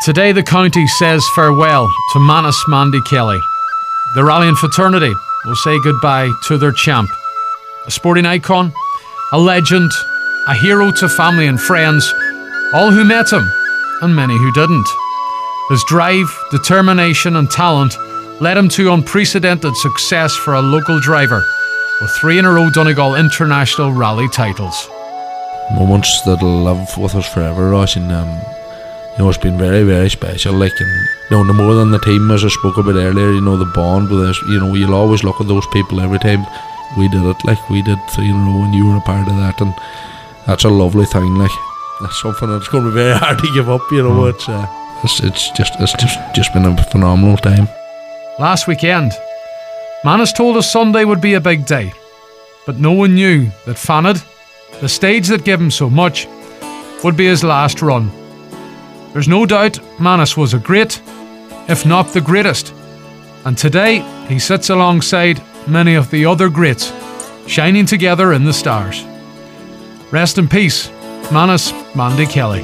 Today the county says farewell to Manus Mandy Kelly. The rallying fraternity will say goodbye to their champ. A sporting icon, a legend, a hero to family and friends, all who met him and many who didn't. His drive, determination and talent led him to unprecedented success for a local driver, with 3 in a row Donegal International Rally titles. Moments that'll live with us forever, Ross, and it's been very, very special. Like, and no more than the team, as I spoke about earlier. The bond with us. You'll always look at those people every time we did it. Like we did 3 in a row, and you were a part of that, and that's a lovely thing. Like, that's something that's going to be very hard to give up. It's just been a phenomenal time. Last weekend, Manus told us Sunday would be a big day, but no one knew that Fanad, the stage that gave him so much, would be his last run. There's no doubt Manus was a great, if not the greatest, and today he sits alongside many of the other greats, shining together in the stars. Rest in peace, Manus Mandy Kelly.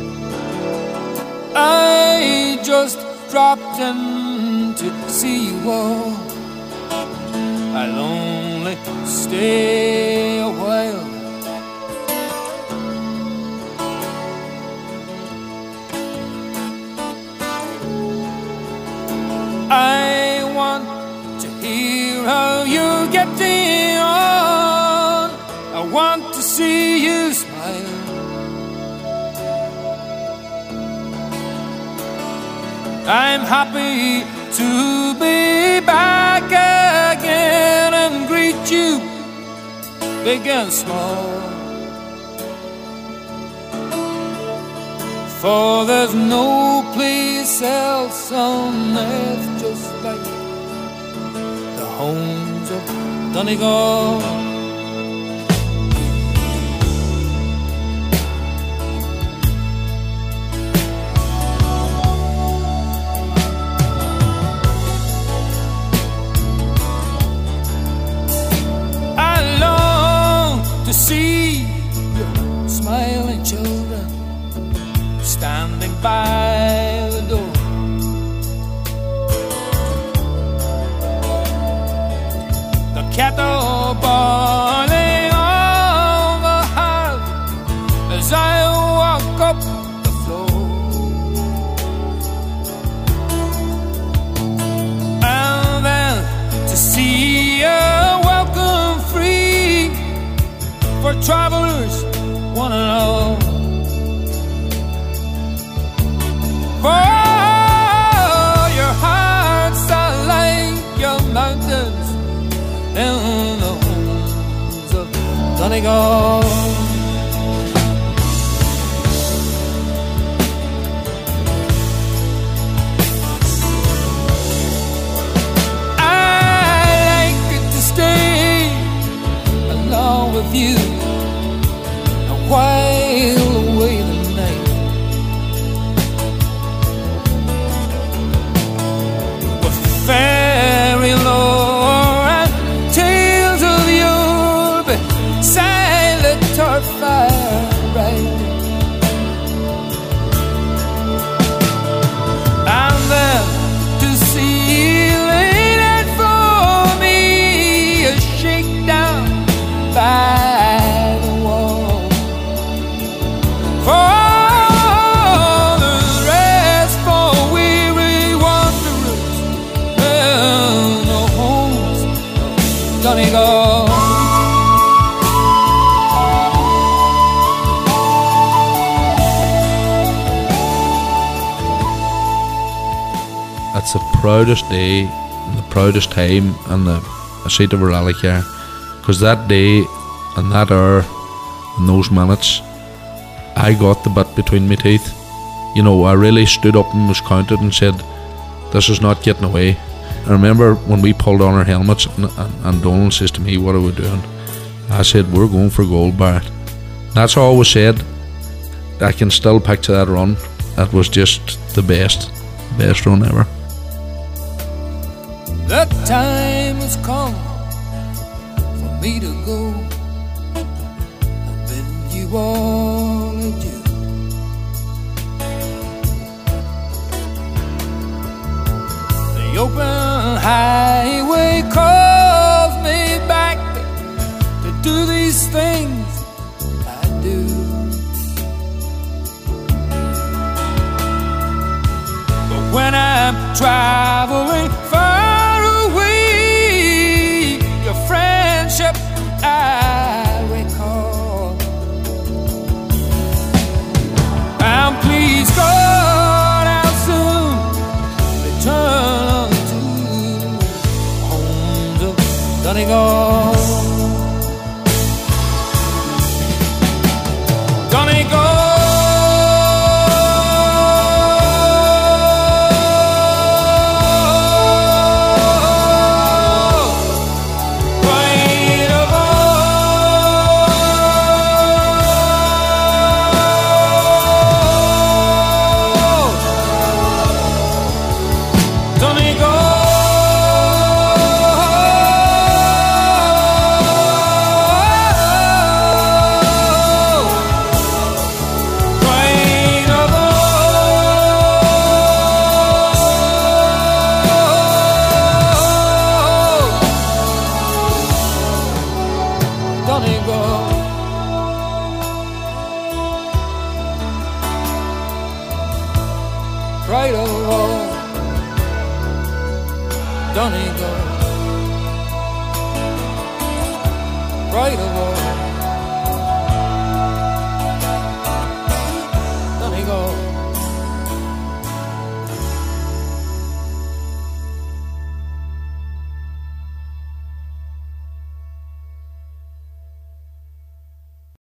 I just dropped in to see you all. I'll only stay a while. I want to hear how you're getting on. I want to see you smile. I'm happy to be back again and greet you, big and small. For there's no place else on earth just like the homes of Donegal. I long to see your smiling children standing by the door. The kettle boiling on the hearth as I walk up the floor. And then to see a welcome free for travelers, one and all. For your hearts are like your mountains in the homes of Donegal. I like it to stay along with you a while away the night. Fairy lore and tales of yore beside the tar fire bright. And then to see laid for me a shakedown by the wall. For Donegal. That's the proudest day and the proudest time and the seat of a rally car, because that day and that hour and those minutes I got the bit between my teeth. I really stood up and was counted and said, this is not getting away. I remember when we pulled on our helmets and Donald says to me, what are we doing? I said, we're going for gold, Barrett. That's all was said. I can still picture that run. That was just the best run ever. The time has come for me to go and bid you all adieu. do these things I do. But when I'm traveling far away, your friendship I recall. And please God, I'll soon return to homes of Donegal. Donegal, right of all.